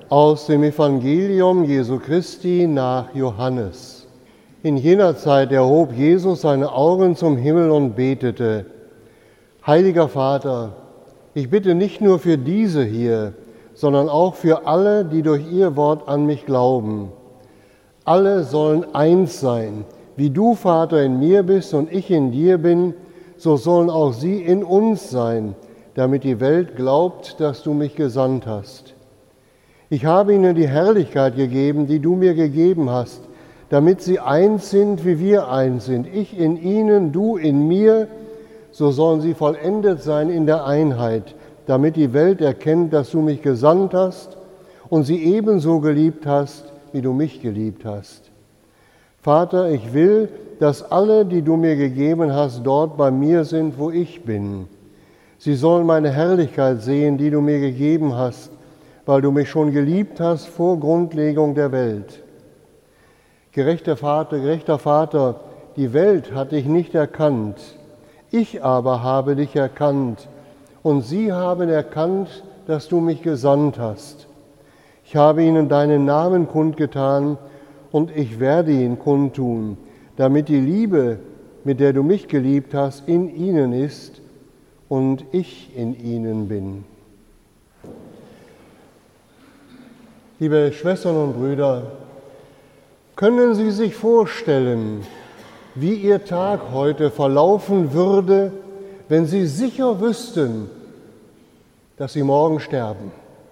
Aus dem Evangelium Jesu Christi nach Johannes. In jener Zeit erhob Jesus seine Augen zum Himmel und betete: Heiliger Vater, ich bitte nicht nur für diese hier, sondern auch für alle, die durch ihr Wort an mich glauben. Alle sollen eins sein. Wie du, Vater, in mir bist und ich in dir bin, so sollen auch sie in uns sein, damit die Welt glaubt, dass du mich gesandt hast. Ich habe ihnen die Herrlichkeit gegeben, die du mir gegeben hast, damit sie eins sind, wie wir eins sind. Ich in ihnen, du in mir, so sollen sie vollendet sein in der Einheit, damit die Welt erkennt, dass du mich gesandt hast und sie ebenso geliebt hast, wie du mich geliebt hast. Vater, ich will, dass alle, die du mir gegeben hast, dort bei mir sind, wo ich bin. Sie sollen meine Herrlichkeit sehen, die du mir gegeben hast, weil du mich schon geliebt hast vor Grundlegung der Welt. Gerechter Vater, die Welt hat dich nicht erkannt, ich aber habe dich erkannt, und sie haben erkannt, dass du mich gesandt hast. Ich habe ihnen deinen Namen kundgetan, und ich werde ihn kundtun, damit die Liebe, mit der du mich geliebt hast, in ihnen ist und ich in ihnen bin. Liebe Schwestern und Brüder, können Sie sich vorstellen, wie Ihr Tag heute verlaufen würde, wenn Sie sicher wüssten, dass Sie morgen sterben?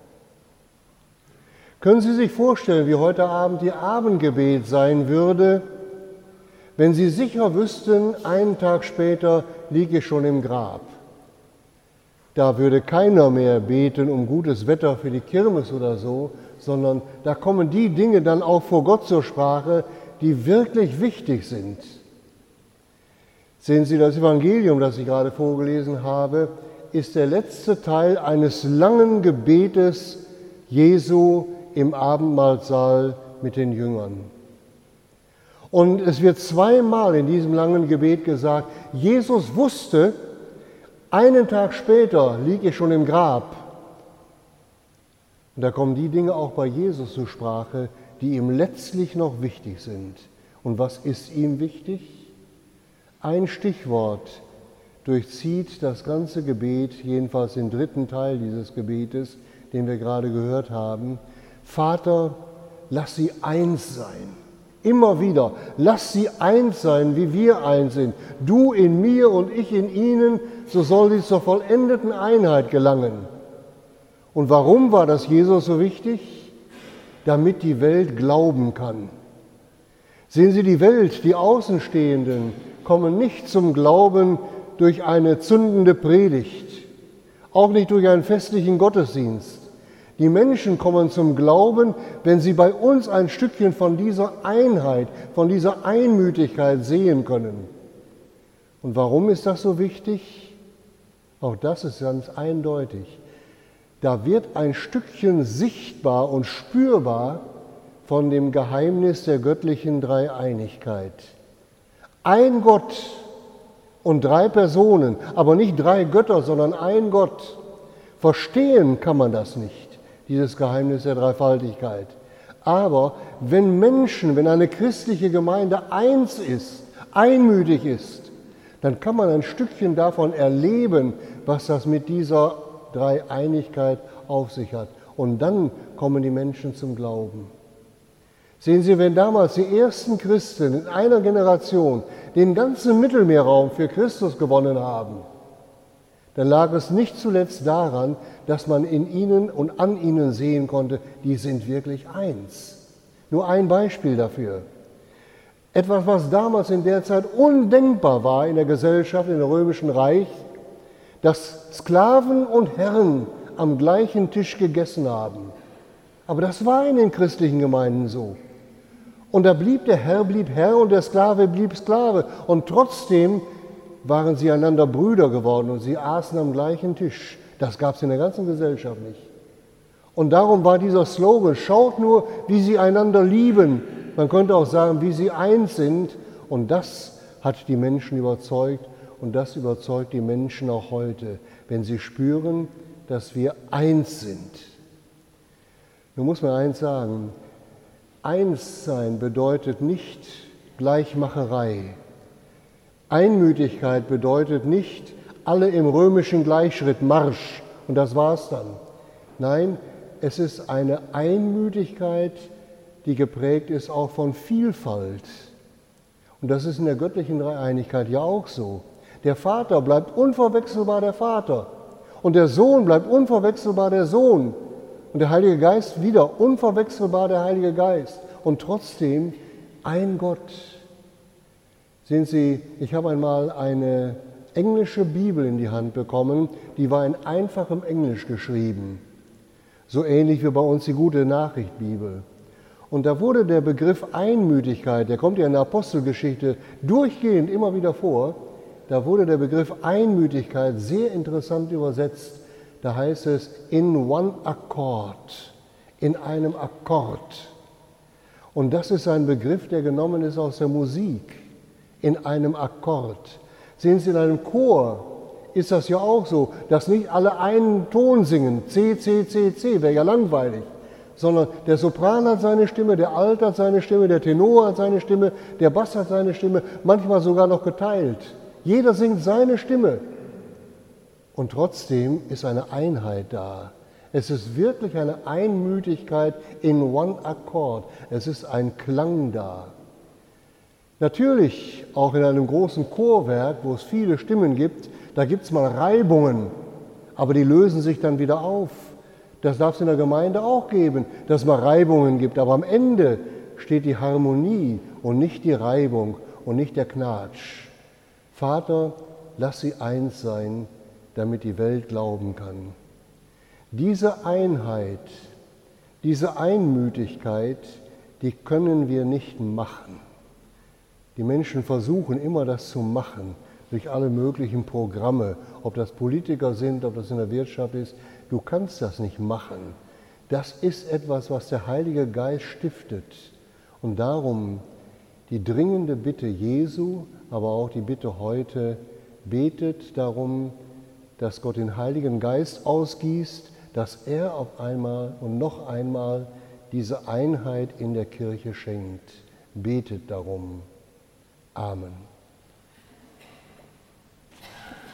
Können Sie sich vorstellen, wie heute Abend Ihr Abendgebet sein würde, wenn Sie sicher wüssten, einen Tag später liege ich schon im Grab? Da würde keiner mehr beten um gutes Wetter für die Kirmes oder so, sondern da kommen die Dinge dann auch vor Gott zur Sprache, die wirklich wichtig sind. Sehen Sie, das Evangelium, das ich gerade vorgelesen habe, ist der letzte Teil eines langen Gebetes Jesu im Abendmahlsaal mit den Jüngern. Und es wird zweimal in diesem langen Gebet gesagt, Jesus wusste, einen Tag später liege ich schon im Grab. Und da kommen die Dinge auch bei Jesus zur Sprache, die ihm letztlich noch wichtig sind. Und was ist ihm wichtig? Ein Stichwort durchzieht das ganze Gebet, jedenfalls den dritten Teil dieses Gebetes, den wir gerade gehört haben. Vater, lass sie eins sein. Immer wieder, lass sie eins sein, wie wir eins sind. Du in mir und ich in ihnen, so soll sie zur vollendeten Einheit gelangen. Und warum war das Jesus so wichtig? Damit die Welt glauben kann. Sehen Sie, die Welt, die Außenstehenden, kommen nicht zum Glauben durch eine zündende Predigt, auch nicht durch einen festlichen Gottesdienst. Die Menschen kommen zum Glauben, wenn sie bei uns ein Stückchen von dieser Einheit, von dieser Einmütigkeit sehen können. Und warum ist das so wichtig? Auch das ist ganz eindeutig. Da wird ein Stückchen sichtbar und spürbar von dem Geheimnis der göttlichen Dreieinigkeit. Ein Gott und drei Personen, aber nicht drei Götter, sondern ein Gott. Verstehen kann man das nicht, dieses Geheimnis der Dreifaltigkeit. Aber wenn Menschen, wenn eine christliche Gemeinde eins ist, einmütig ist, dann kann man ein Stückchen davon erleben, was das mit dieser Dreieinigkeit auf sich hat. Und dann kommen die Menschen zum Glauben. Sehen Sie, wenn damals die ersten Christen in einer Generation den ganzen Mittelmeerraum für Christus gewonnen haben, dann lag es nicht zuletzt daran, dass man in ihnen und an ihnen sehen konnte, die sind wirklich eins. Nur ein Beispiel dafür. Etwas, was damals in der Zeit undenkbar war in der Gesellschaft, im Römischen Reich, dass Sklaven und Herren am gleichen Tisch gegessen haben. Aber das war in den christlichen Gemeinden so. Und da blieb der Herr und der Sklave blieb Sklave. Und trotzdem waren sie einander Brüder geworden und sie aßen am gleichen Tisch. Das gab es in der ganzen Gesellschaft nicht. Und darum war dieser Slogan, schaut nur, wie sie einander lieben. Man könnte auch sagen, wie sie eins sind. Und das hat die Menschen überzeugt und das überzeugt die Menschen auch heute, wenn sie spüren, dass wir eins sind. Nun muss man eins sagen, eins sein bedeutet nicht Gleichmacherei. Einmütigkeit bedeutet nicht alle im römischen Gleichschritt Marsch und das war's dann. Nein, es ist eine Einmütigkeit, die geprägt ist auch von Vielfalt. Und das ist in der göttlichen Dreieinigkeit ja auch so. Der Vater bleibt unverwechselbar der Vater und der Sohn bleibt unverwechselbar der Sohn und der Heilige Geist wieder unverwechselbar der Heilige Geist und trotzdem ein Gott. Sehen Sie, ich habe einmal eine englische Bibel in die Hand bekommen, die war in einfachem Englisch geschrieben, so ähnlich wie bei uns die Gute Nachricht Bibel. Und da wurde der Begriff Einmütigkeit, der kommt ja in der Apostelgeschichte durchgehend immer wieder vor, da wurde der Begriff Einmütigkeit sehr interessant übersetzt. Da heißt es in one accord, in einem Akkord. Und das ist ein Begriff, der genommen ist aus der Musik, in einem Akkord. Sehen Sie, in einem Chor ist das ja auch so, dass nicht alle einen Ton singen, C, C, C, C, wäre ja langweilig, sondern der Sopran hat seine Stimme, der Alt hat seine Stimme, der Tenor hat seine Stimme, der Bass hat seine Stimme, manchmal sogar noch geteilt. Jeder singt seine Stimme. Und trotzdem ist eine Einheit da. Es ist wirklich eine Einmütigkeit in one accord. Es ist ein Klang da. Natürlich, auch in einem großen Chorwerk, wo es viele Stimmen gibt, da gibt es mal Reibungen, aber die lösen sich dann wieder auf. Das darf es in der Gemeinde auch geben, dass es mal Reibungen gibt, aber am Ende steht die Harmonie und nicht die Reibung und nicht der Knatsch. Vater, lass sie eins sein, damit die Welt glauben kann. Diese Einheit, diese Einmütigkeit, die können wir nicht machen. Die Menschen versuchen immer, das zu machen, durch alle möglichen Programme, ob das Politiker sind, ob das in der Wirtschaft ist. Du kannst das nicht machen. Das ist etwas, was der Heilige Geist stiftet. Und darum die dringende Bitte Jesu, aber auch die Bitte heute, betet darum, dass Gott den Heiligen Geist ausgießt, dass er auf einmal und noch einmal diese Einheit in der Kirche schenkt. Betet darum. Amen.